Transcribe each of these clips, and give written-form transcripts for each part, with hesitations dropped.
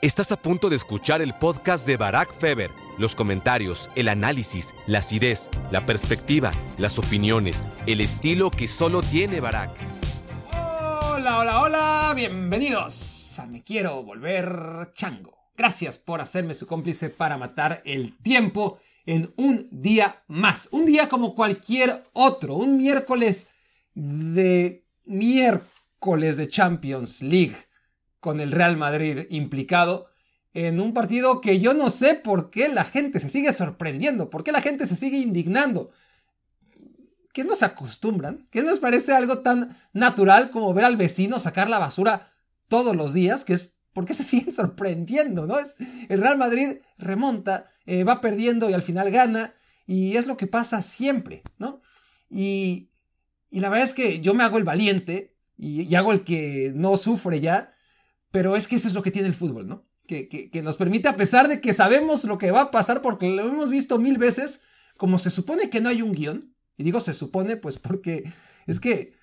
Estás a punto de escuchar el podcast de Barack Feber. Los comentarios, el análisis, la acidez, la perspectiva, las opiniones, el estilo que solo tiene Barack. Hola, hola, hola, bienvenidos a Me Quiero Volver Chango. Gracias por hacerme su cómplice para matar el tiempo en un día más. Un día como cualquier otro, un miércoles de Champions League, con el Real Madrid implicado en un partido que yo no sé por qué la gente se sigue sorprendiendo, por qué la gente se sigue indignando. ¿Qué nos acostumbran? ¿Qué nos parece algo tan natural como ver al vecino sacar la basura todos los días? ¿Por qué se siguen sorprendiendo, no? El Real Madrid remonta, va perdiendo y al final gana, y es lo que pasa siempre, ¿no? Y la verdad es que yo me hago el valiente y hago el que no sufre ya. Pero es que eso es lo que tiene el fútbol, ¿no? Que nos permite, a pesar de que sabemos lo que va a pasar porque lo hemos visto 1000 veces, como se supone que no hay un guión, y digo se supone pues porque es que,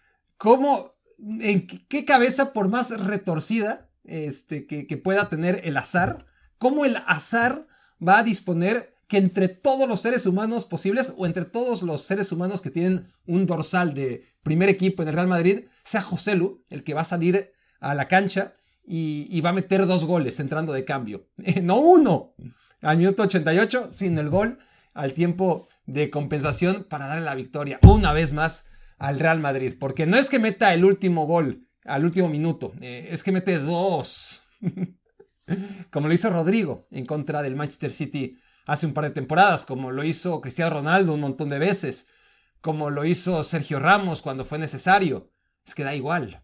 ¿en qué cabeza, por más retorcida que pueda tener el azar, cómo el azar va a disponer que entre todos los seres humanos posibles, o entre todos los seres humanos que tienen un dorsal de primer equipo en el Real Madrid, sea Joselu el que va a salir a la cancha y va a meter 2 goles entrando de cambio? No uno, al minuto 88, sino el gol al tiempo de compensación para darle la victoria una vez más al Real Madrid. Porque no es que meta el último gol al último minuto, es que mete 2. Como lo hizo Rodrigo en contra del Manchester City hace un par de temporadas, como lo hizo Cristiano Ronaldo un montón de veces, como lo hizo Sergio Ramos cuando fue necesario. Es que da igual.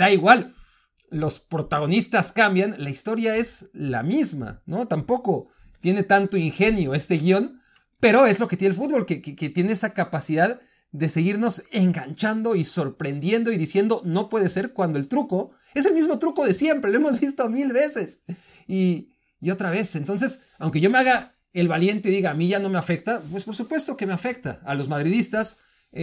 Los protagonistas cambian, la historia es la misma, ¿no? Tampoco tiene tanto ingenio este guión, pero es lo que tiene el fútbol, que tiene esa capacidad de seguirnos enganchando y sorprendiendo y diciendo no puede ser, cuando el truco es el mismo truco de siempre, lo hemos visto 1000 veces. Y otra vez, entonces, aunque yo me haga el valiente y diga a mí ya no me afecta, pues por supuesto que me afecta. A los madridistas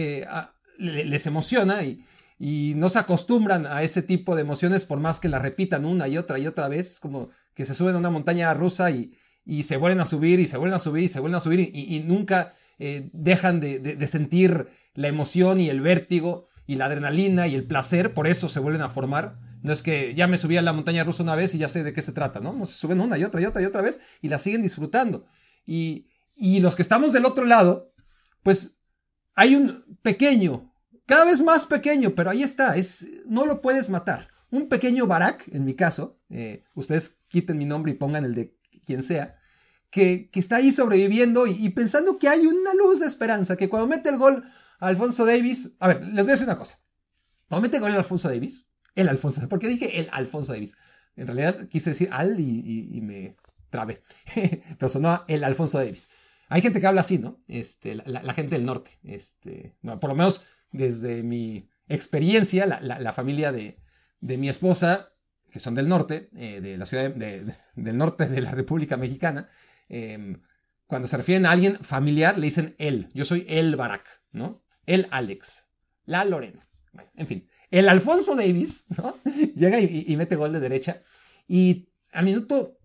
les emociona y no se acostumbran a ese tipo de emociones por más que la repitan una y otra vez, como que se suben a una montaña rusa y se vuelven a subir y se vuelven a subir y se vuelven a subir y nunca dejan de sentir la emoción y el vértigo y la adrenalina y el placer. Por eso se vuelven a formar. No es que ya me subí a la montaña rusa una vez y ya sé de qué se trata, ¿no? No, se suben una y otra vez y la siguen disfrutando. Y los que estamos del otro lado, pues hay un pequeño, cada vez más pequeño, pero ahí está, no lo puedes matar. Un pequeño Barack, en mi caso, ustedes quiten mi nombre y pongan el de quien sea, que está ahí sobreviviendo y pensando que hay una luz de esperanza, que cuando mete el gol Alphonso Davies, a ver, les voy a decir una cosa, cuando mete el gol Alphonso Davies, porque dije el Alphonso Davies, en realidad quise decir y me trabé, pero sonó el Alphonso Davies. Hay gente que habla así, ¿no? La gente del norte, bueno, por lo menos desde mi experiencia, la familia de mi esposa, que son del norte, de la ciudad del norte de la República Mexicana, cuando se refieren a alguien familiar, le dicen él. Yo soy el Barack, ¿no? El Alex, la Lorena. Bueno, en fin, el Alphonso Davies, ¿no? Llega y mete gol de derecha. Y al minuto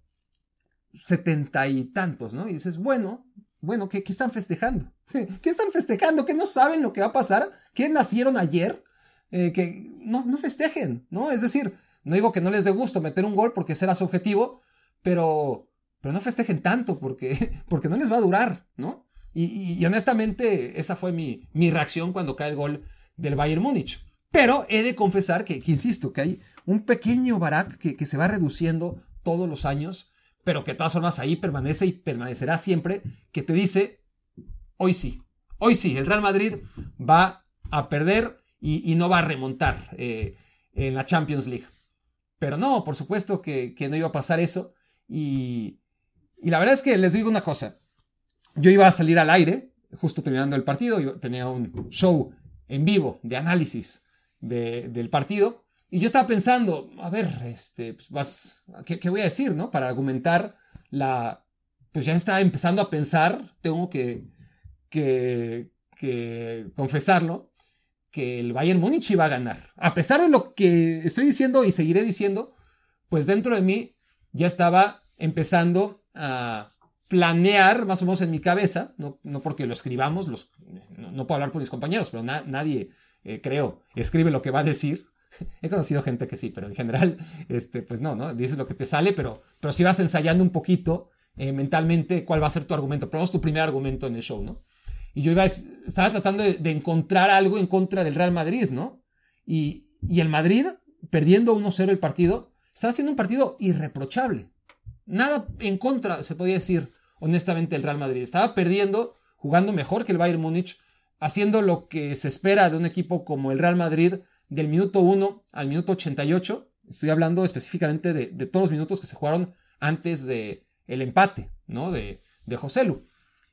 70 y tantos, ¿no? Y dices, bueno, ¿qué están festejando? ¿Qué están festejando? ¿Que no saben lo que va a pasar? ¿Que nacieron ayer? Que no festejen, ¿no? Es decir, no digo que no les dé gusto meter un gol porque será su objetivo, pero no festejen tanto porque no les va a durar, ¿no? Y honestamente esa fue mi reacción cuando cae el gol del Bayern Múnich. Pero he de confesar que insisto, que hay un pequeño Barack que se va reduciendo todos los años, pero que de todas formas ahí permanece y permanecerá siempre, que te dice, hoy sí, el Real Madrid va a perder y no va a remontar en la Champions League. Pero no, por supuesto que no iba a pasar eso. Y la verdad es que les digo una cosa. Yo iba a salir al aire, justo terminando el partido, tenía un show en vivo de análisis del partido. Y yo estaba pensando, a ver, pues ¿qué voy a decir, no? Para argumentar pues ya estaba empezando a pensar, tengo que confesarlo, que el Bayern Múnich iba a ganar. A pesar de lo que estoy diciendo y seguiré diciendo, pues dentro de mí ya estaba empezando a planear más o menos en mi cabeza, no porque lo escribamos, no puedo hablar por mis compañeros, pero nadie, creo, escribe lo que va a decir. He conocido gente que sí, pero en general, pues no, dices lo que te sale, pero sí vas ensayando un poquito mentalmente cuál va a ser tu argumento. Probamos tu primer argumento en el show, ¿no? Y yo estaba tratando de encontrar algo en contra del Real Madrid, ¿no? Y el Madrid, perdiendo 1-0 el partido, estaba haciendo un partido irreprochable. Nada en contra, se podía decir, honestamente, el Real Madrid. Estaba perdiendo, jugando mejor que el Bayern Múnich, haciendo lo que se espera de un equipo como el Real Madrid del minuto 1 al minuto 88. Estoy hablando específicamente de todos los minutos que se jugaron antes del empate, ¿no? De Joselu.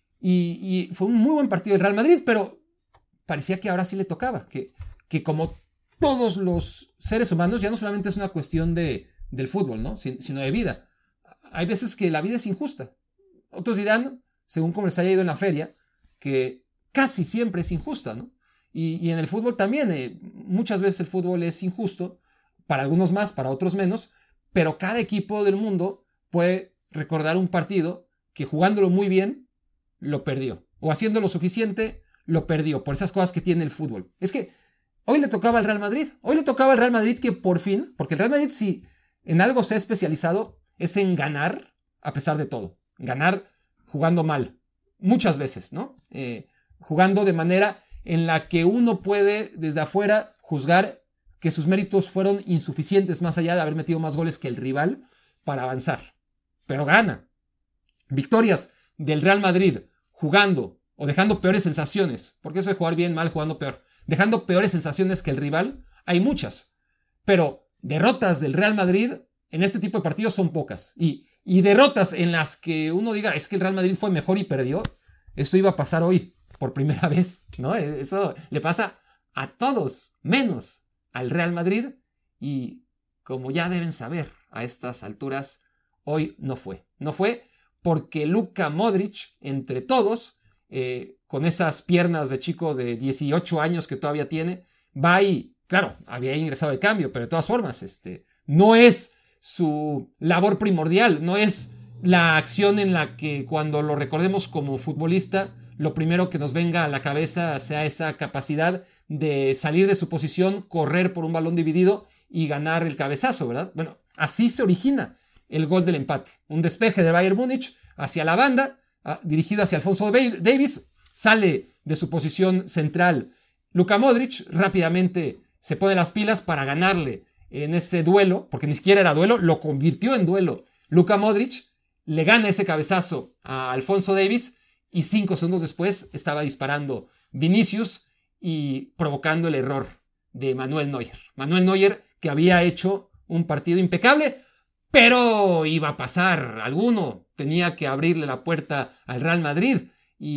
Y fue un muy buen partido del Real Madrid, pero parecía que ahora sí le tocaba, que como todos los seres humanos, ya no solamente es una cuestión del fútbol, ¿no? Sino de vida. Hay veces que la vida es injusta. Otros dirán, según como les haya ido en la feria, que casi siempre es injusta, ¿no? Y en el fútbol también, muchas veces el fútbol es injusto, para algunos más, para otros menos, pero cada equipo del mundo puede recordar un partido que jugándolo muy bien, lo perdió. O haciendo lo suficiente, lo perdió, por esas cosas que tiene el fútbol. Es que hoy le tocaba al Real Madrid. Hoy le tocaba al Real Madrid que por fin, porque el Real Madrid si en algo se ha especializado, es en ganar a pesar de todo. Ganar jugando mal. Muchas veces, ¿no? Jugando de manera en la que uno puede desde afuera juzgar que sus méritos fueron insuficientes más allá de haber metido más goles que el rival para avanzar. Pero gana. Victorias del Real Madrid jugando o dejando peores sensaciones, porque eso de jugar bien, mal, jugando peor, dejando peores sensaciones que el rival, hay muchas. Pero derrotas del Real Madrid en este tipo de partidos son pocas. Y derrotas en las que uno diga, es que el Real Madrid fue mejor y perdió, eso iba a pasar hoy por primera vez, ¿no? Eso le pasa a todos, menos al Real Madrid. Y como ya deben saber a estas alturas, hoy no fue. No fue porque Luka Modric, entre todos, con esas piernas de chico de 18 años que todavía tiene, va y, claro, había ingresado de cambio, pero de todas formas, no es su labor primordial, no es la acción en la que cuando lo recordemos como futbolista, lo primero que nos venga a la cabeza sea esa capacidad de salir de su posición, correr por un balón dividido y ganar el cabezazo, ¿verdad? Bueno, así se origina el gol del empate. Un despeje de Bayern Múnich hacia la banda, dirigido hacia Alphonso Davies, sale de su posición central Luka Modric, rápidamente se pone las pilas para ganarle en ese duelo, porque ni siquiera era duelo, lo convirtió en duelo. Luka Modric le gana ese cabezazo a Alphonso Davies y 5 segundos después estaba disparando Vinicius y provocando el error de Manuel Neuer. Manuel Neuer, que había hecho un partido impecable, pero iba a pasar alguno. Tenía que abrirle la puerta al Real Madrid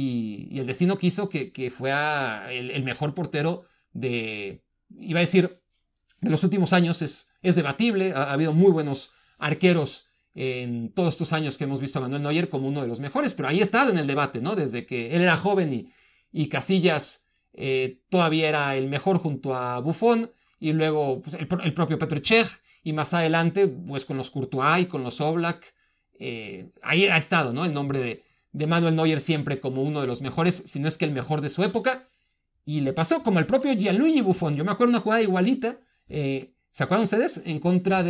y el destino quiso que fuera el mejor portero iba a decir, de los últimos años. Es debatible. Ha habido muy buenos arqueros en todos estos años que hemos visto a Manuel Neuer como uno de los mejores, pero ahí ha estado en el debate, ¿no? Desde que él era joven y Casillas todavía era el mejor junto a Buffon, y luego pues, el propio Petr Cech, y más adelante pues con los Courtois y con los Oblak. Ahí ha estado, ¿no? El nombre de Manuel Neuer siempre como uno de los mejores, si no es que el mejor de su época, y le pasó como el propio Gianluigi Buffon. Yo me acuerdo una jugada igualita, ¿se acuerdan ustedes? En contra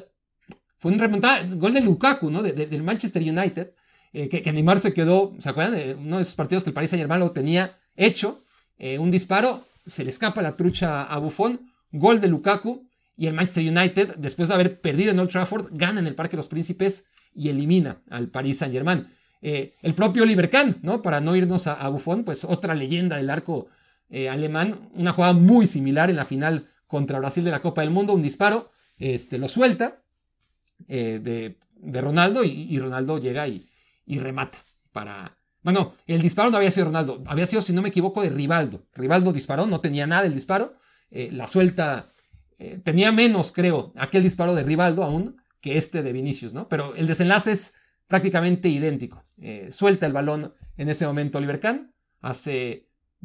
fue un remontada, gol de Lukaku, ¿no? Del Manchester United, que Neymar se quedó, ¿se acuerdan? Uno de esos partidos que el Paris Saint-Germain lo tenía hecho, un disparo, se le escapa la trucha a Buffon, gol de Lukaku, y el Manchester United, después de haber perdido en Old Trafford, gana en el Parque de los Príncipes y elimina al Paris Saint-Germain. El propio Oliver Kahn, ¿no? Para no irnos a Buffon, pues otra leyenda del arco alemán, una jugada muy similar en la final contra Brasil de la Copa del Mundo, un disparo, lo suelta de Ronaldo y Ronaldo llega y remata para... Bueno, el disparo no había sido Ronaldo, había sido, si no me equivoco, de Rivaldo. Rivaldo disparó, no tenía nada el disparo, la suelta, tenía menos, creo, aquel disparo de Rivaldo aún que de Vinicius, ¿no? Pero el desenlace es prácticamente idéntico. Suelta el balón en ese momento Oliver Kahn, hace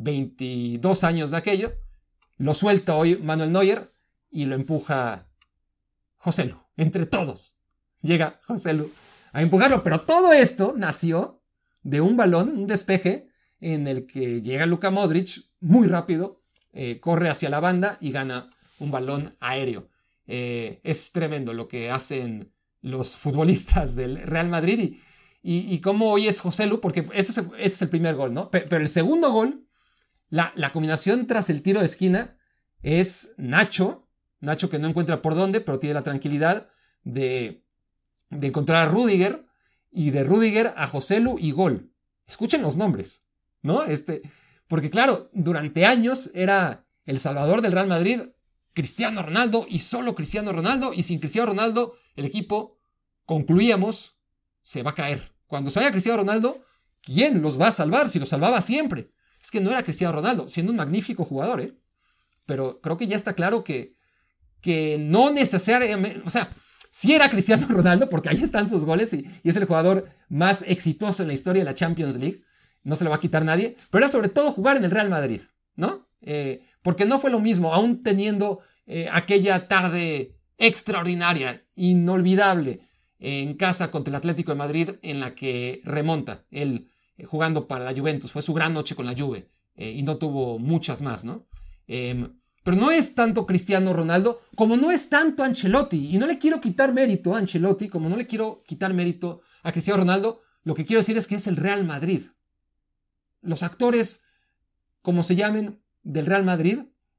22 años de aquello, lo suelta hoy Manuel Neuer y lo empuja Joselu, entre todos. llega Joselu a empujarlo. Pero todo esto nació de un balón, un despeje, en el que llega Luka Modric muy rápido, corre hacia la banda y gana un balón aéreo. Es tremendo lo que hacen los futbolistas del Real Madrid y cómo hoy es Joselu, porque ese es el primer gol, ¿no? Pero el segundo gol, la combinación tras el tiro de esquina es Nacho que no encuentra por dónde, pero tiene la tranquilidad de encontrar a Rüdiger, y de Rüdiger a Joselu y gol. Escuchen los nombres, ¿no? Porque claro, durante años era el salvador del Real Madrid Cristiano Ronaldo y solo Cristiano Ronaldo, y sin Cristiano Ronaldo el equipo, concluíamos, se va a caer. Cuando se vaya Cristiano Ronaldo, ¿quién los va a salvar? Si los salvaba siempre. Es que no era Cristiano Ronaldo, siendo un magnífico jugador, ¿eh? Pero creo que ya está claro que no necesariamente, o sea, sí era Cristiano Ronaldo, porque ahí están sus goles y es el jugador más exitoso en la historia de la Champions League, no se lo va a quitar nadie, pero era sobre todo jugar en el Real Madrid, ¿no? Porque no fue lo mismo, aún teniendo aquella tarde extraordinaria, inolvidable, en casa contra el Atlético de Madrid, en la que remonta, él jugando para la Juventus, fue su gran noche con la Juve, y no tuvo muchas más, ¿no? Pero no es tanto Cristiano Ronaldo como no es tanto Ancelotti. Y no le quiero quitar mérito a Ancelotti como no le quiero quitar mérito a Cristiano Ronaldo. Lo que quiero decir es que es el Real Madrid. Los actores, como se llamen, del Real Madrid,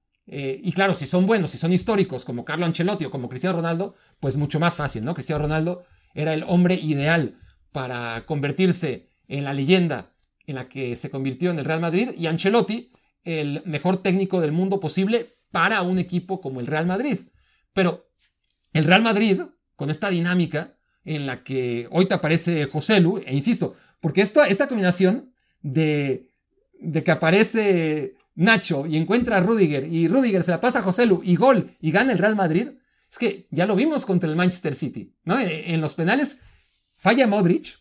y claro, si son buenos, si son históricos como Carlo Ancelotti o como Cristiano Ronaldo, pues mucho más fácil, ¿no? Cristiano Ronaldo era el hombre ideal para convertirse en la leyenda en la que se convirtió en el Real Madrid, y Ancelotti el mejor técnico del mundo posible para un equipo como el Real Madrid. Pero el Real Madrid, con esta dinámica en la que hoy te aparece Joselu, e insisto, porque esta combinación de que aparece Nacho y encuentra a Rüdiger, y Rüdiger se la pasa a Joselu y gol, y gana el Real Madrid, es que ya lo vimos contra el Manchester City, ¿no? En los penales falla Modric,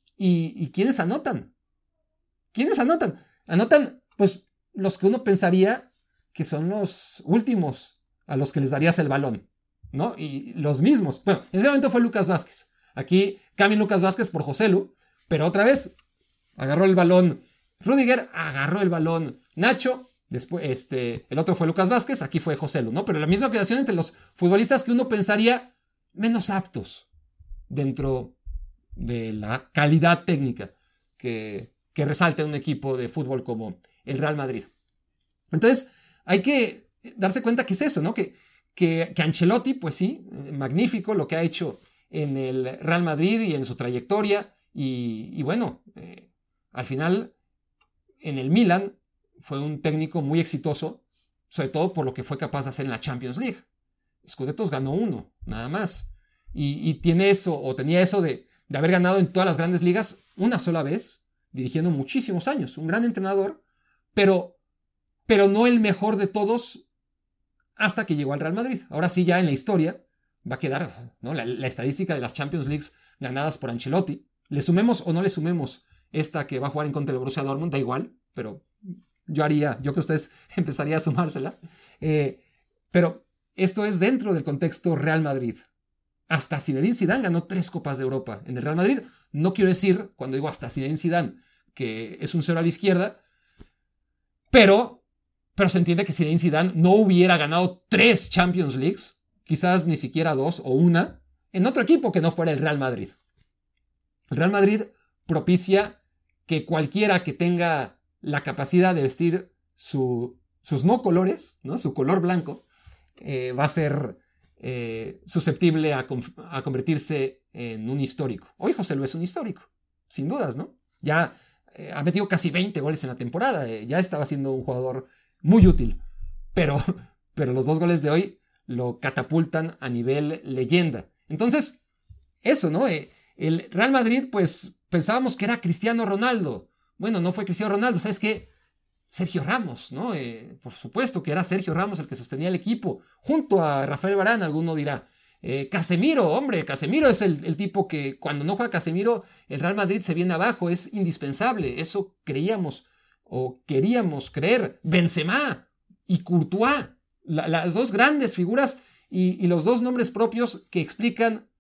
y ¿quiénes anotan? ¿Quiénes anotan? Anotan, pues, los que uno pensaría que son los últimos a los que les darías el balón, ¿no? Y los mismos. Bueno, en ese momento fue Lucas Vázquez. Aquí cambia Lucas Vázquez por Joselu, pero otra vez agarró el balón Rüdiger, agarró el balón Nacho, después el otro fue Lucas Vázquez, aquí fue Joselu, ¿no? Pero la misma creación entre los futbolistas que uno pensaría menos aptos dentro de la calidad técnica que resalta en un equipo de fútbol como el Real Madrid. Entonces, hay que darse cuenta que es eso, ¿no? Que Ancelotti, pues sí, magnífico lo que ha hecho en el Real Madrid y en su trayectoria, y bueno, al final en el Milan fue un técnico muy exitoso, sobre todo por lo que fue capaz de hacer en la Champions League. Scudettos ganó uno, nada más, y tiene eso, o tenía eso de haber ganado en todas las grandes ligas una sola vez, dirigiendo muchísimos años, un gran entrenador, pero no el mejor de todos hasta que llegó al Real Madrid. Ahora sí, ya en la historia va a quedar, ¿no? la estadística de las Champions Leagues ganadas por Ancelotti. Le sumemos o no le sumemos esta que va a jugar en contra del Borussia Dortmund, da igual, pero yo que ustedes empezaría a sumársela. Pero esto es dentro del contexto Real Madrid. Hasta Zinedine Zidane ganó 3 Copas de Europa en el Real Madrid. No quiero decir, cuando digo hasta Zinedine Zidane, que es un cero a la izquierda, pero se entiende que Zinedine Zidane no hubiera ganado 3 Champions Leagues, quizás ni siquiera 2 o 1, en otro equipo que no fuera el Real Madrid. El Real Madrid propicia que cualquiera que tenga la capacidad de vestir sus no colores, ¿no? Su color blanco, va a ser susceptible a convertirse en un histórico. Hoy Joselu es un histórico, sin dudas, ¿no? Ya ha metido casi 20 goles en la temporada, ya estaba siendo un jugador muy útil, pero los 2 goles de hoy lo catapultan a nivel leyenda. Entonces, eso, ¿no? El Real Madrid, pues pensábamos que era Cristiano Ronaldo. Bueno, no fue Cristiano Ronaldo, ¿sabes qué? Sergio Ramos, ¿no? Por supuesto que era Sergio Ramos el que sostenía el equipo, junto a Rafael Varane, alguno dirá. Casemiro, hombre, Casemiro es el tipo que cuando no juega Casemiro, el Real Madrid se viene abajo, es indispensable, eso creíamos o queríamos creer. Benzema y Courtois, las 2 grandes figuras y los 2 nombres propios que explican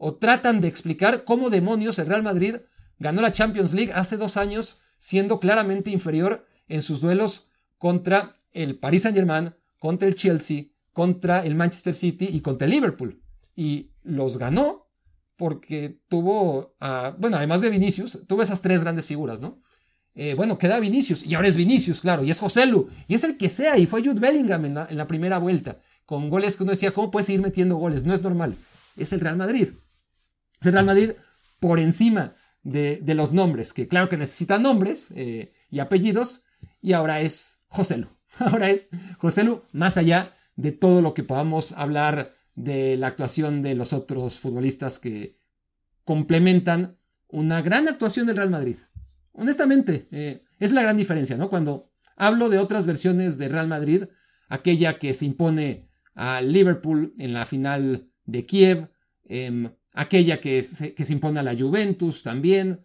o tratan de explicar cómo demonios el Real Madrid ganó la Champions League hace 2 años siendo claramente inferior en sus duelos contra el Paris Saint-Germain, contra el Chelsea, contra el Manchester City y contra el Liverpool. Y los ganó porque tuvo, además de Vinicius, tuvo esas 3 grandes figuras, ¿no? Queda Vinicius, y ahora es Vinicius, claro, y es Joselu, y es el que sea, y fue Jude Bellingham en la primera vuelta, con goles que uno decía, ¿cómo puede seguir metiendo goles? No es normal. Es el Real Madrid. Es el Real Madrid por encima de los nombres, que claro que necesitan nombres y apellidos, y ahora es Joselu. Ahora es Joselu, más allá de todo lo que podamos hablar de la actuación de los otros futbolistas que complementan una gran actuación del Real Madrid. Honestamente, es la gran diferencia, ¿no? Cuando hablo de otras versiones de Real Madrid, aquella que se impone a Liverpool en la final de Kiev, aquella que se impone a la Juventus también,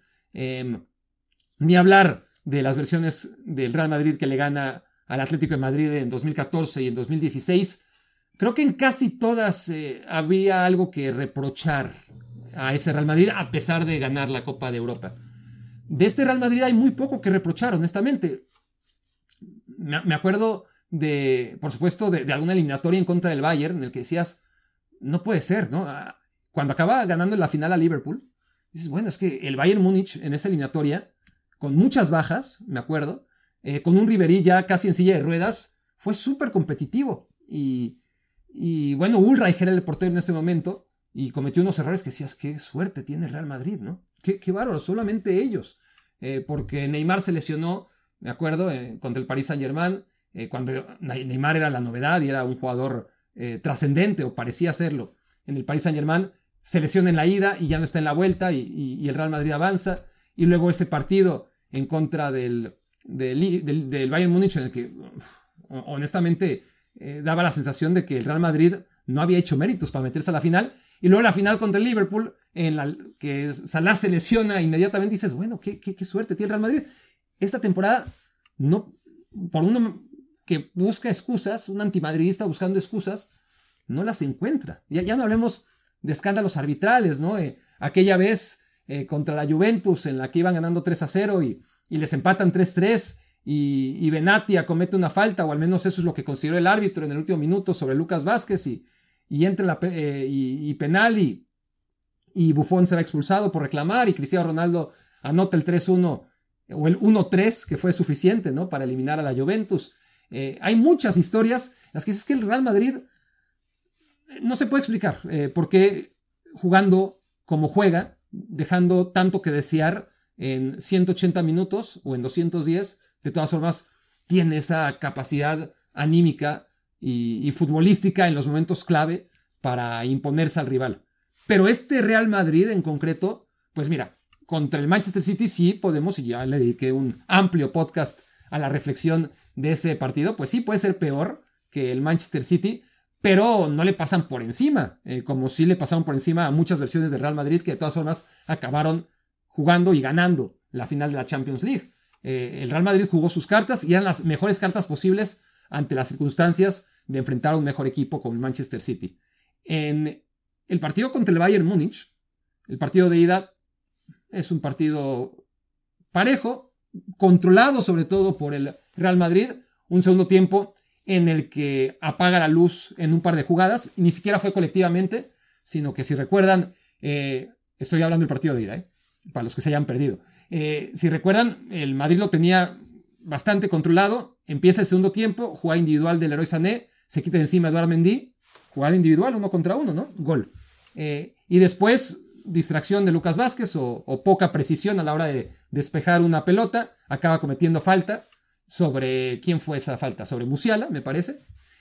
ni hablar de las versiones del Real Madrid que le gana al Atlético de Madrid en 2014 y en 2016, creo que en casi todas había algo que reprochar a ese Real Madrid a pesar de ganar la Copa de Europa. De este Real Madrid hay muy poco que reprochar, honestamente. Me acuerdo por supuesto, de alguna eliminatoria en contra del Bayern, en el que decías, no puede ser, ¿no? Cuando acaba ganando en la final a Liverpool, dices, bueno, es que el Bayern Múnich en esa eliminatoria, con muchas bajas, me acuerdo, con un Ribéry ya casi en silla de ruedas, fue súper competitivo. Y bueno, Ulreich era el portero en ese momento, y cometió unos errores que decías, qué suerte tiene el Real Madrid, ¿no? Qué bárbaro, solamente ellos. Porque Neymar se lesionó, me acuerdo, contra el Paris Saint-Germain, cuando Neymar era la novedad y era un jugador trascendente, o parecía serlo. En el Paris Saint-Germain se lesiona en la ida y ya no está en la vuelta, y el Real Madrid avanza. Y luego ese partido en contra del Bayern Múnich, en el que honestamente daba la sensación de que el Real Madrid no había hecho méritos para meterse a la final. Y luego la final contra el Liverpool, en la que Salah se lesiona inmediatamente, dices, bueno, qué suerte tiene el Real Madrid. Esta temporada, no, por uno que busca excusas, un antimadridista buscando excusas, no las encuentra. Ya no hablemos de escándalos arbitrales, ¿no? Aquella vez contra la Juventus, en la que iban ganando 3-0 y les empatan 3-3, y Benatia comete una falta, o al menos eso es lo que consideró el árbitro en el último minuto sobre Lucas Vázquez, y entra y penal, y Buffon se va expulsado por reclamar, y Cristiano Ronaldo anota el 3-1 o el 1-3, que fue suficiente, ¿no?, para eliminar a la Juventus. Hay muchas historias en las que es que el Real Madrid no se puede explicar por qué, jugando como juega, dejando tanto que desear en 180 minutos o en 210, de todas formas tiene esa capacidad anímica y futbolística en los momentos clave para imponerse al rival. Pero este Real Madrid en concreto, pues mira, contra el Manchester City sí podemos, y ya le dediqué un amplio podcast a la reflexión de ese partido, pues sí puede ser peor que el Manchester City, pero no le pasan por encima, como sí le pasaron por encima a muchas versiones del Real Madrid que de todas formas acabaron jugando y ganando la final de la Champions League. El Real Madrid jugó sus cartas y eran las mejores cartas posibles ante las circunstancias de enfrentar a un mejor equipo como el Manchester City. En el partido contra el Bayern Múnich, el partido de ida es un partido parejo, controlado sobre todo por el Real Madrid, un segundo tiempo en el que apaga la luz en un par de jugadas, y ni siquiera fue colectivamente, sino que si recuerdan, estoy hablando del partido de ida, para los que se hayan perdido. Si recuerdan, el Madrid lo tenía bastante controlado, empieza el segundo tiempo, jugada individual del Leroy Sané, se quita de encima Edouard Mendy, jugada individual, 1 contra 1, ¿no? Gol. Y después, distracción de Lucas Vázquez o poca precisión a la hora de despejar una pelota, acaba cometiendo falta. ¿Sobre quién fue esa falta? Sobre Musiala, me parece,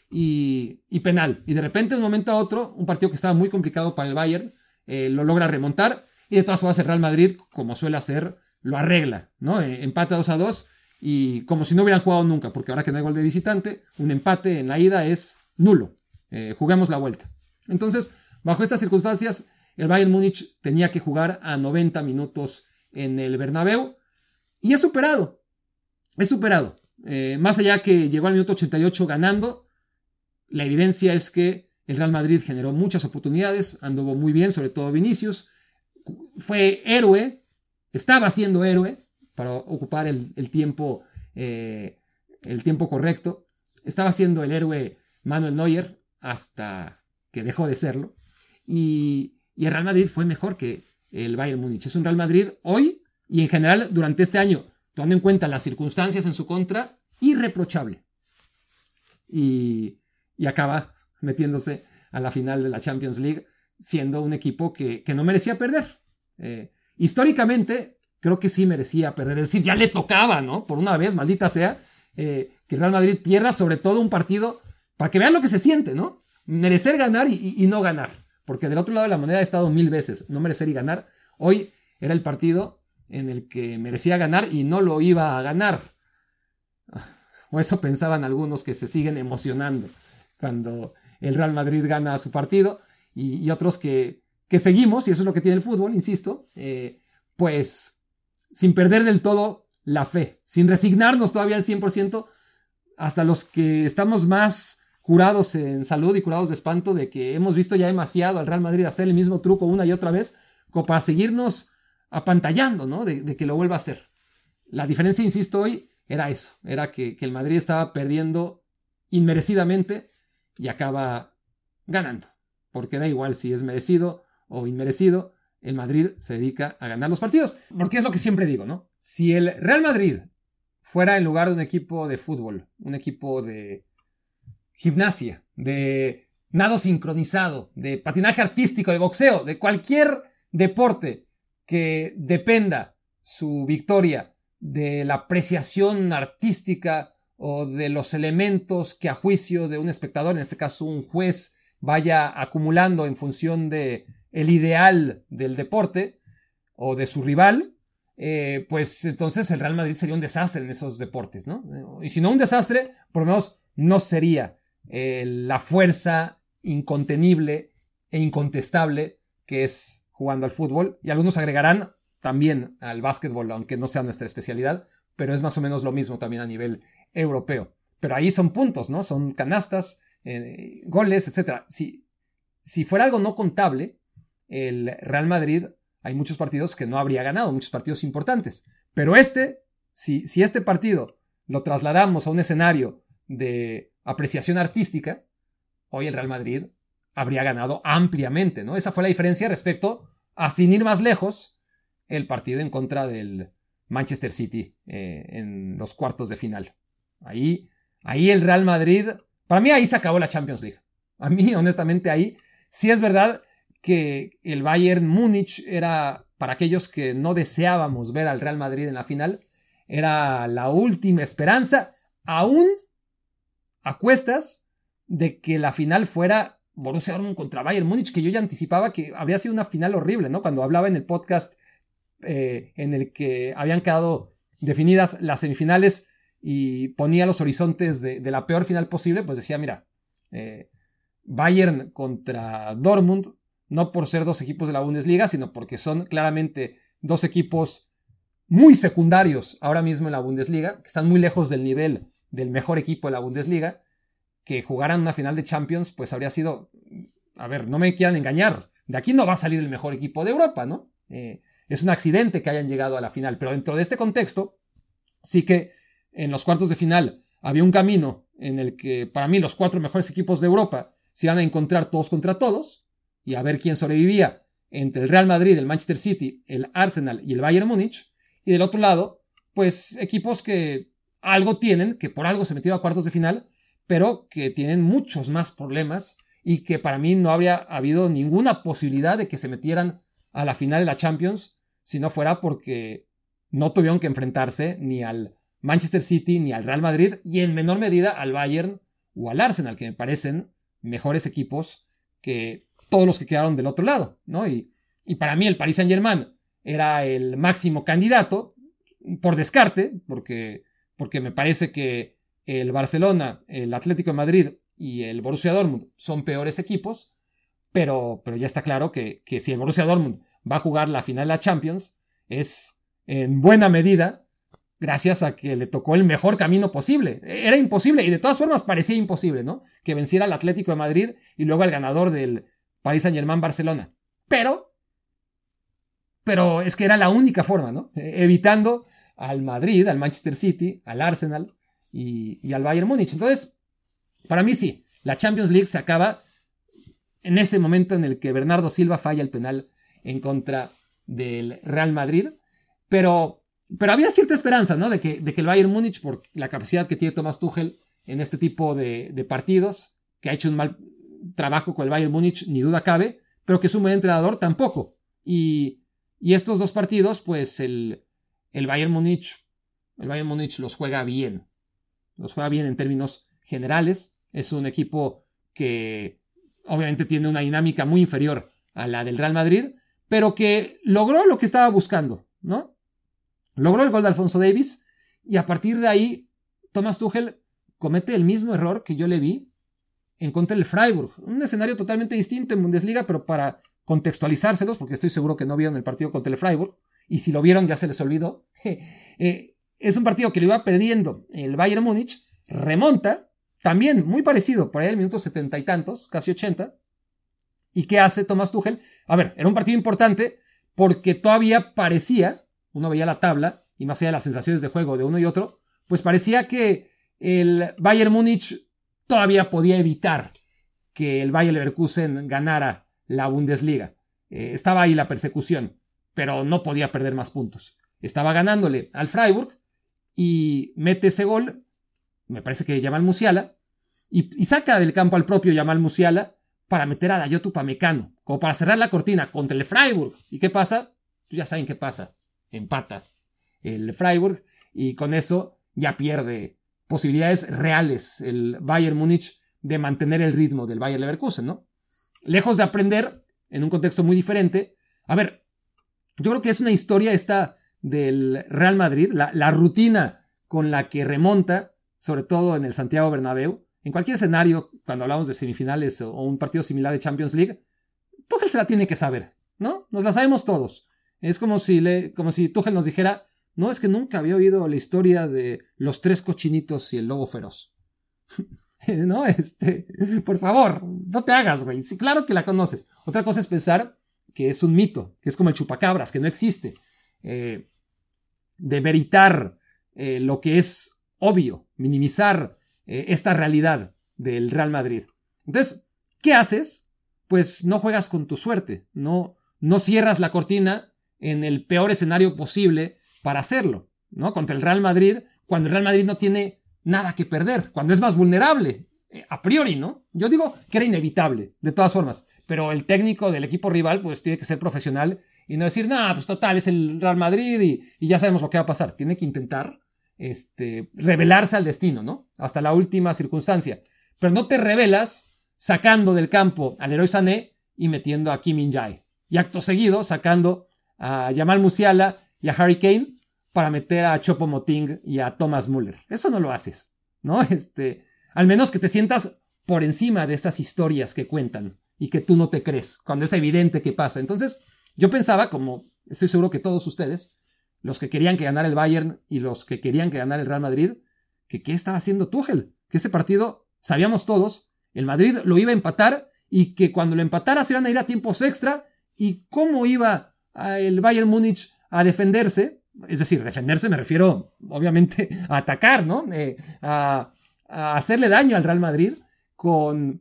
y penal. Y de repente, de un momento a otro, un partido que estaba muy complicado para el Bayern, lo logra remontar, y de todas formas el Real Madrid, como suele hacer, lo arregla, ¿no? Empate 2-2, y como si no hubieran jugado nunca, porque ahora que no hay gol de visitante, un empate en la ida es nulo. Juguemos la vuelta. Entonces, bajo estas circunstancias, el Bayern Múnich tenía que jugar a 90 minutos en el Bernabéu, y es superado. Más allá que llegó al minuto 88 ganando, la evidencia es que El Real Madrid generó muchas oportunidades, anduvo muy bien, sobre todo Vinicius. Fue héroe, estaba siendo héroe para ocupar el tiempo correcto. Estaba siendo el héroe Manuel Neuer hasta que dejó de serlo. Y el Real Madrid fue mejor que el Bayern Múnich. Es un Real Madrid hoy y en general durante este año, tomando en cuenta las circunstancias en su contra, irreprochable. Y acaba metiéndose a la final de la Champions League siendo un equipo que no merecía perder. Históricamente creo que sí merecía perder, es decir, ya le tocaba, ¿no? Por una vez, maldita sea, que el Real Madrid pierda sobre todo un partido para que vean lo que se siente, ¿no? Merecer ganar y no ganar, porque del otro lado de la moneda he estado 1000 veces, no merecer y ganar. Hoy era el partido en el que merecía ganar y no lo iba a ganar. O eso pensaban algunos que se siguen emocionando cuando el Real Madrid gana su partido y otros que seguimos, y eso es lo que tiene el fútbol, insisto, pues sin perder del todo la fe, sin resignarnos todavía al 100%, hasta los que estamos más curados en salud y curados de espanto de que hemos visto ya demasiado al Real Madrid hacer el mismo truco una y otra vez, como para seguirnos apantallando, ¿no? De que lo vuelva a hacer. La diferencia, insisto, hoy era eso, era que el Madrid estaba perdiendo inmerecidamente y acaba ganando, porque da igual si es merecido o inmerecido, el Madrid se dedica a ganar los partidos, porque es lo que siempre digo, ¿no? Si el Real Madrid fuera en lugar de un equipo de fútbol, un equipo de gimnasia, de nado sincronizado, de patinaje artístico, de boxeo, de cualquier deporte que dependa su victoria de la apreciación artística o de los elementos que a juicio de un espectador, en este caso un juez, vaya acumulando en función de el ideal del deporte o de su rival, pues entonces el Real Madrid sería un desastre en esos deportes, ¿no? Y si no un desastre, por lo menos no sería la fuerza incontenible e incontestable que es jugando al fútbol. Y algunos agregarán también al básquetbol, aunque no sea nuestra especialidad, pero es más o menos lo mismo también a nivel europeo. Pero ahí son puntos, ¿no? Son canastas, goles, etc. Si fuera algo no contable, el Real Madrid, hay muchos partidos que no habría ganado, muchos partidos importantes. Pero si este partido lo trasladamos a un escenario de apreciación artística, hoy el Real Madrid habría ganado ampliamente, ¿no? Esa fue la diferencia respecto a, sin ir más lejos, el partido en contra del Manchester City en los cuartos de final. Ahí el Real Madrid, para mí ahí se acabó la Champions League. A mí, honestamente, ahí sí es verdad que el Bayern Múnich era, para aquellos que no deseábamos ver al Real Madrid en la final, era la última esperanza, aún a cuestas de que la final fuera Borussia Dortmund contra Bayern Múnich, que yo ya anticipaba que habría sido una final horrible, ¿no? Cuando hablaba en el podcast en el que habían quedado definidas las semifinales y ponía los horizontes de la peor final posible, pues decía, mira, Bayern contra Dortmund, no por ser dos equipos de la Bundesliga, sino porque son claramente dos equipos muy secundarios ahora mismo en la Bundesliga, que están muy lejos del nivel del mejor equipo de la Bundesliga, que jugaran una final de Champions, pues habría sido, a ver, no me quieran engañar, de aquí no va a salir el mejor equipo de Europa, ¿no? Es un accidente que hayan llegado a la final, pero dentro de este contexto, sí que en los cuartos de final había un camino en el que para mí los 4 mejores equipos de Europa se iban a encontrar todos contra todos y a ver quién sobrevivía entre el Real Madrid, el Manchester City, el Arsenal y el Bayern Múnich, y del otro lado, pues equipos que algo tienen, que por algo se metieron a cuartos de final, pero que tienen muchos más problemas y que para mí no habría habido ninguna posibilidad de que se metieran a la final de la Champions si no fuera porque no tuvieron que enfrentarse ni al Manchester City ni al Real Madrid y en menor medida al Bayern o al Arsenal, que me parecen mejores equipos que todos los que quedaron del otro lado, ¿no? Y para mí el Paris Saint-Germain era el máximo candidato por descarte, porque me parece que el Barcelona, el Atlético de Madrid y el Borussia Dortmund son peores equipos, pero ya está claro que si el Borussia Dortmund va a jugar la final de la Champions, es en buena medida gracias a que le tocó el mejor camino posible. Era imposible, y de todas formas parecía imposible, ¿no? Que venciera al Atlético de Madrid y luego al ganador del Paris Saint-Germain Barcelona. Pero es que era la única forma, ¿no? Evitando al Madrid, al Manchester City, al Arsenal y al Bayern Múnich. Entonces, para mí sí, la Champions League se acaba en ese momento en el que Bernardo Silva falla el penal en contra del Real Madrid, pero había cierta esperanza, ¿no? De que el Bayern Múnich, por la capacidad que tiene Thomas Tuchel en este tipo de partidos, que ha hecho un mal trabajo con el Bayern Múnich, ni duda cabe, pero que es un buen entrenador tampoco. Y estos dos partidos, pues el Bayern Múnich los juega bien. Los juega bien en términos generales. Es un equipo que obviamente tiene una dinámica muy inferior a la del Real Madrid, pero que logró lo que estaba buscando, ¿no? Logró el gol de Alphonso Davies y a partir de ahí Thomas Tuchel comete el mismo error que yo le vi en contra del Freiburg. Un escenario totalmente distinto en Bundesliga, pero para contextualizárselos, porque estoy seguro que no vieron el partido contra el Freiburg, y si lo vieron ya se les olvidó. Es un partido que lo iba perdiendo el Bayern Múnich, remonta, también muy parecido, por ahí el minuto 70 y tantos, casi 80. ¿Y qué hace Thomas Tuchel? A ver, era un partido importante porque todavía parecía, uno veía la tabla, y más allá de las sensaciones de juego de uno y otro, pues parecía que el Bayern Múnich todavía podía evitar que el Bayer Leverkusen ganara la Bundesliga. Estaba ahí la persecución, pero no podía perder más puntos. Estaba ganándole al Freiburg y mete ese gol, me parece que Jamal Musiala, y saca del campo al propio Jamal Musiala para meter a Dayot Upamecano, como para cerrar la cortina contra el Freiburg. ¿Y qué pasa? Pues ya saben qué pasa. Empata el Freiburg y con eso ya pierde posibilidades reales el Bayern Múnich de mantener el ritmo del Bayer Leverkusen, ¿no? Lejos de aprender en un contexto muy diferente. A ver, yo creo que es una historia esta del Real Madrid, la rutina con la que remonta, sobre todo en el Santiago Bernabéu, en cualquier escenario, cuando hablamos de semifinales o un partido similar de Champions League, Tuchel se la tiene que saber, ¿no? Nos la sabemos todos. Es como si Tuchel nos dijera, no, es que nunca había oído la historia de los tres cochinitos y el lobo feroz. No, por favor, no te hagas, güey. Sí, claro que la conoces. Otra cosa es pensar que es un mito, que es como el chupacabras, que no existe. Demeritar lo que es obvio, minimizar esta realidad del Real Madrid. Entonces, ¿qué haces? Pues no juegas con tu suerte, no cierras la cortina en el peor escenario posible para hacerlo, ¿no? Contra el Real Madrid, cuando el Real Madrid no tiene nada que perder, cuando es más vulnerable, a priori, ¿no? Yo digo que era inevitable, de todas formas, pero el técnico del equipo rival pues tiene que ser profesional y no decir, nah, pues total, es el Real Madrid y ya sabemos lo que va a pasar. Tiene que intentar revelarse al destino, ¿no? Hasta la última circunstancia. Pero no te revelas sacando del campo al Leroy Sané y metiendo a Kim Min-jae. Y acto seguido sacando a Jamal Musiala y a Harry Kane para meter a Choupo-Moting y a Thomas Müller. Eso no lo haces, ¿no? Al menos que te sientas por encima de estas historias que cuentan y que tú no te crees, cuando es evidente que pasa. Entonces, yo pensaba, como estoy seguro que todos ustedes, los que querían que ganara el Bayern y los que querían que ganara el Real Madrid, que qué estaba haciendo Tuchel, que ese partido, sabíamos todos, el Madrid lo iba a empatar y que cuando lo empatara se iban a ir a tiempos extra y cómo iba el Bayern Múnich a defenderse. Es decir, defenderse me refiero obviamente a atacar, ¿no? A hacerle daño al Real Madrid con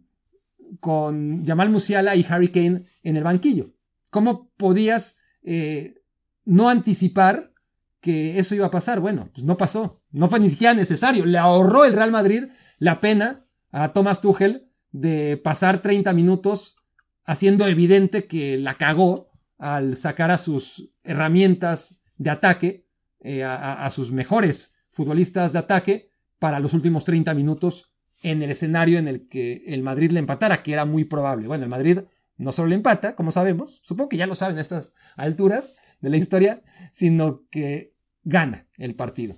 Jamal Musiala y Harry Kane en el banquillo. ¿Cómo podías no anticipar que eso iba a pasar? Bueno, pues no pasó. No fue ni siquiera necesario. Le ahorró el Real Madrid la pena a Thomas Tuchel de pasar 30 minutos haciendo evidente que la cagó al sacar a sus herramientas de ataque, a sus mejores futbolistas de ataque para los últimos 30 minutos en el escenario en el que el Madrid le empatara, que era muy probable. Bueno, el Madrid no solo le empata, como sabemos, supongo que ya lo saben a estas alturas de la historia, sino que gana el partido.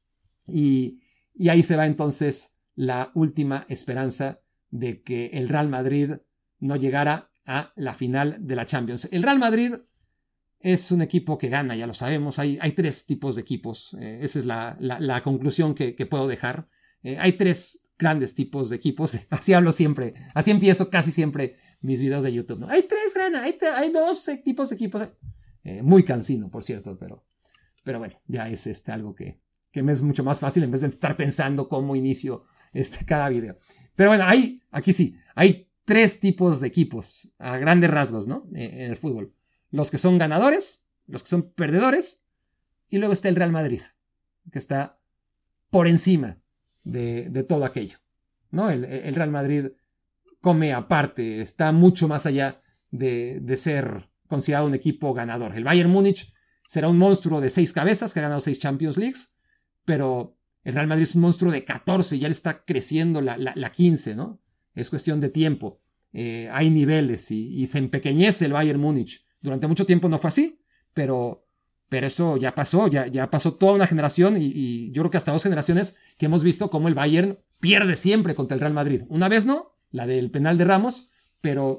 Y ahí se va entonces la última esperanza de que el Real Madrid no llegara a la final de la Champions. El Real Madrid es un equipo que gana, ya lo sabemos. Hay tres tipos de equipos. Esa es la conclusión que puedo dejar. Hay tres grandes tipos de equipos. Así hablo siempre. Así empiezo casi siempre mis videos de YouTube, ¿no? Hay tres grandes. Hay dos tipos de equipos. Muy cansino, por cierto, pero bueno, ya es algo que me es mucho más fácil en vez de estar pensando cómo inicio cada video. Pero bueno, aquí sí, hay tres tipos de equipos, a grandes rasgos, ¿no? En el fútbol. Los que son ganadores, los que son perdedores, y luego está el Real Madrid, que está por encima de todo aquello, ¿no? El Real Madrid come aparte, está mucho más allá de ser considerado un equipo ganador. El Bayern Múnich será un monstruo de 6 cabezas que ha ganado 6 Champions Leagues, pero el Real Madrid es un monstruo de 14, ya le está creciendo la 15, ¿no? Es cuestión de tiempo. Hay niveles y se empequeñece el Bayern Múnich. Durante mucho tiempo no fue así, pero eso ya pasó, ya pasó toda una generación y yo creo que hasta 2 generaciones que hemos visto cómo el Bayern pierde siempre contra el Real Madrid. Una vez no, la del penal de Ramos, pero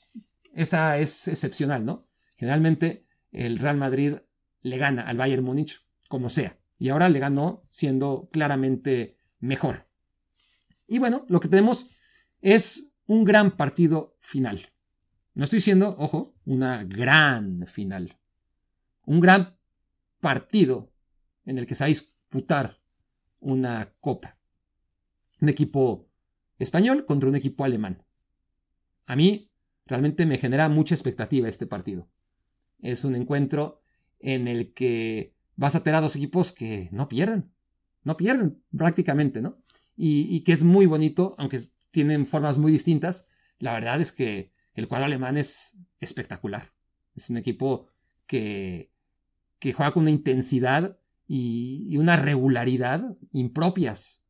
esa es excepcional, ¿no? Generalmente el Real Madrid le gana al Bayern Múnich como sea. Y ahora le ganó siendo claramente mejor. Y bueno, lo que tenemos es un gran partido final. No estoy diciendo, ojo, una gran final. Un gran partido en el que se va a disputar una copa. Un equipo español contra un equipo alemán. A mí realmente me genera mucha expectativa este partido. Es un encuentro en el que vas a tener a 2 equipos que no pierden prácticamente, ¿no? Y que es muy bonito, aunque tienen formas muy distintas. La verdad es que el cuadro alemán es espectacular. Es un equipo que juega con una intensidad y una regularidad impropias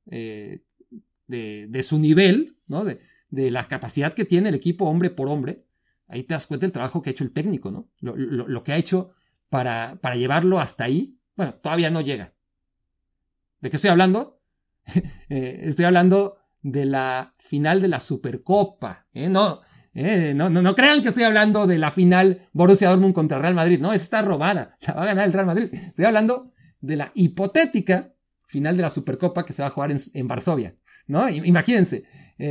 de su nivel, ¿no? De la capacidad que tiene el equipo hombre por hombre. Ahí te das cuenta del trabajo que ha hecho el técnico, ¿no? Lo que ha hecho para llevarlo hasta ahí. Bueno, todavía no llega. ¿De qué estoy hablando? Estoy hablando de la final de la Supercopa. No crean que estoy hablando de la final Borussia Dortmund contra Real Madrid. No, esa está robada. La va a ganar el Real Madrid. Estoy hablando de la hipotética final de la Supercopa que se va a jugar en Varsovia, ¿no? Imagínense.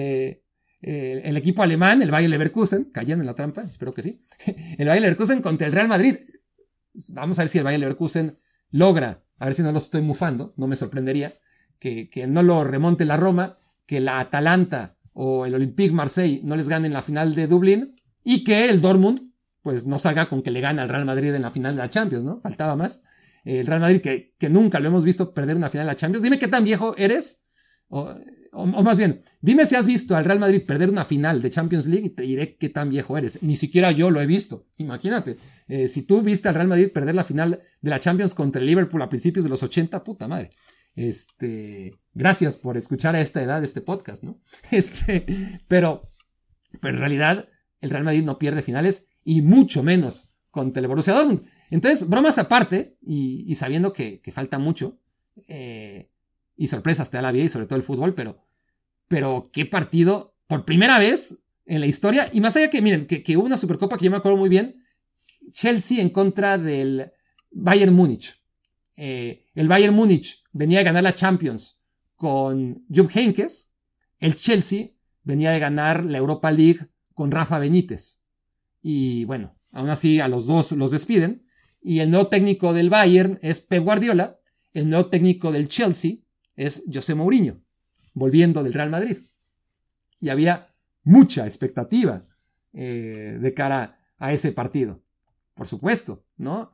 El equipo alemán, el Bayer Leverkusen, cayendo en la trampa, espero que sí. El Bayer Leverkusen contra el Real Madrid. Vamos a ver si el Bayer Leverkusen logra, a ver si no lo estoy mufando, no me sorprendería, que no lo remonte la Roma, que la Atalanta o el Olympique Marseille no les gane en la final de Dublín y que el Dortmund pues no salga con que le gane al Real Madrid en la final de la Champions, ¿no? Faltaba más. El Real Madrid que nunca lo hemos visto perder una final de la Champions. Dime qué tan viejo eres, o más bien, dime si has visto al Real Madrid perder una final de Champions League y te diré qué tan viejo eres. Ni siquiera yo lo he visto. Imagínate, si tú viste al Real Madrid perder la final de la Champions contra el Liverpool a principios de los 80, puta madre. Gracias por escuchar a esta edad este podcast, ¿no? Pero en realidad el Real Madrid no pierde finales y mucho menos contra el Borussia Dortmund. Entonces, bromas aparte y sabiendo que falta mucho, y sorpresas te da la vida y sobre todo el fútbol, pero qué partido, por primera vez en la historia, y más allá que, miren, que hubo una Supercopa que yo me acuerdo muy bien, Chelsea en contra del Bayern Múnich. El Bayern Múnich venía de ganar la Champions con Jupp Heynckes, el Chelsea venía de ganar la Europa League con Rafa Benítez. Y bueno, aún así a los dos los despiden, y el nuevo técnico del Bayern es Pep Guardiola, el nuevo técnico del Chelsea es José Mourinho, volviendo del Real Madrid. Y había mucha expectativa de cara a ese partido, por supuesto, ¿no?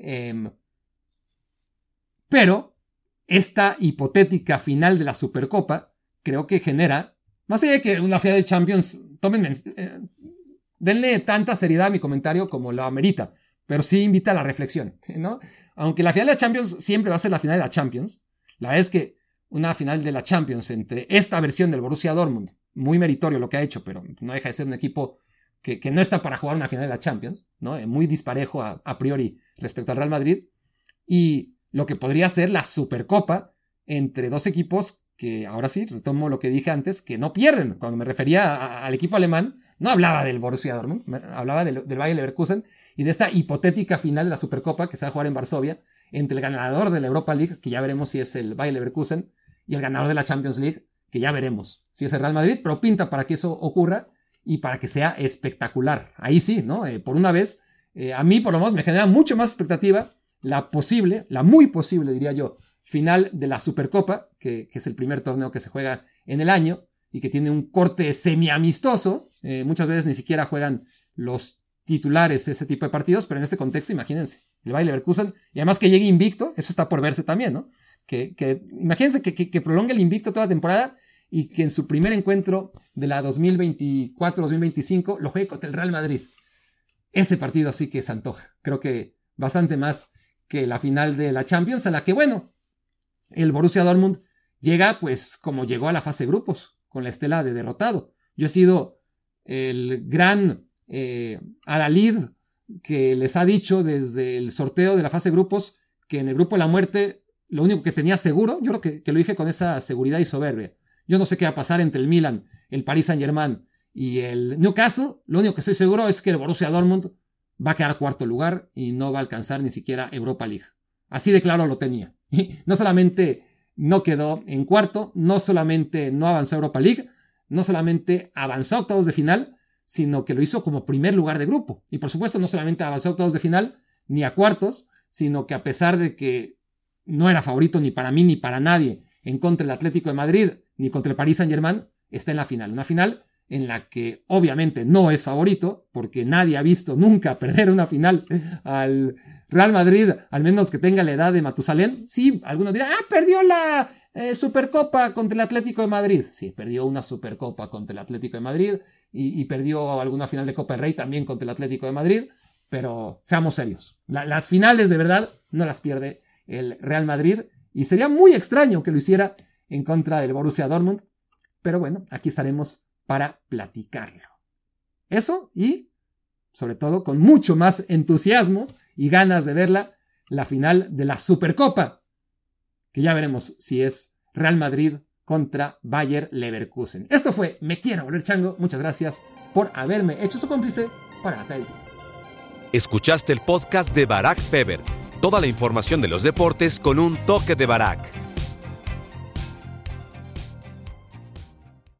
Pero esta hipotética final de la Supercopa creo que genera, más allá de que una final de Champions, denle tanta seriedad a mi comentario como lo amerita, pero sí invita a la reflexión, ¿no? Aunque la final de la Champions siempre va a ser la final de la Champions, la verdad es que una final de la Champions entre esta versión del Borussia Dortmund, muy meritorio lo que ha hecho, pero no deja de ser un equipo que no está para jugar una final de la Champions, ¿no? Muy disparejo a priori respecto al Real Madrid, y lo que podría ser la Supercopa entre dos equipos que, ahora sí, retomo lo que dije antes, que no pierden. Cuando me refería al equipo alemán, no hablaba del Borussia Dortmund, hablaba del Bayer Leverkusen, y de esta hipotética final de la Supercopa que se va a jugar en Varsovia entre el ganador de la Europa League, que ya veremos si es el Bayer Leverkusen, y el ganador de la Champions League, que ya veremos si es el Real Madrid, pero pinta para que eso ocurra y para que sea espectacular. Ahí sí, ¿no? Por una vez, a mí por lo menos me genera mucho más expectativa la muy posible, diría yo, final de la Supercopa, que es el primer torneo que se juega en el año y que tiene un corte semi-amistoso. Muchas veces ni siquiera juegan los titulares ese tipo de partidos, pero en este contexto, imagínense, el Bayer Leverkusen, y además que llegue invicto, eso está por verse también, ¿no? Imagínense que prolongue el invicto toda la temporada y que en su primer encuentro de la 2024-2025 lo juegue contra el Real Madrid. Ese partido sí que se antoja. Creo que bastante más que la final de la Champions, a la que, bueno, el Borussia Dortmund llega pues como llegó a la fase de grupos, con la estela de derrotado. Yo he sido el gran adalid que les ha dicho desde el sorteo de la fase de grupos que en el grupo de la muerte lo único que tenía seguro, yo creo que lo dije con esa seguridad y soberbia. Yo no sé qué va a pasar entre el Milan, el Paris Saint-Germain y el Newcastle. Lo único que estoy seguro es que el Borussia Dortmund va a quedar cuarto lugar y no va a alcanzar ni siquiera Europa League. Así de claro lo tenía. Y no solamente no quedó en cuarto, no solamente no avanzó a Europa League, no solamente avanzó a octavos de final, sino que lo hizo como primer lugar de grupo. Y por supuesto no solamente avanzó a octavos de final, ni a cuartos, sino que a pesar de que no era favorito ni para mí ni para nadie en contra del Atlético de Madrid, ni contra el Paris Saint-Germain, está en la final. Una final en la que obviamente no es favorito, porque nadie ha visto nunca perder una final al Real Madrid, al menos que tenga la edad de Matusalén. Sí, algunos dirán, perdió la Supercopa contra el Atlético de Madrid. Sí, perdió una Supercopa contra el Atlético de Madrid y perdió alguna final de Copa del Rey también contra el Atlético de Madrid, pero seamos serios. Las finales de verdad no las pierde el Real Madrid y sería muy extraño que lo hiciera en contra del Borussia Dortmund, pero bueno, aquí estaremos para platicarlo. Eso y, sobre todo, con mucho más entusiasmo y ganas de verla, la final de la Supercopa, que ya veremos si es Real Madrid contra Bayer Leverkusen. Esto fue Me Quiero Volver Chango. Muchas gracias por haberme hecho su cómplice para matar el tiempo. Escuchaste el podcast de Barack Feber. Toda la información de los deportes con un toque de Barack.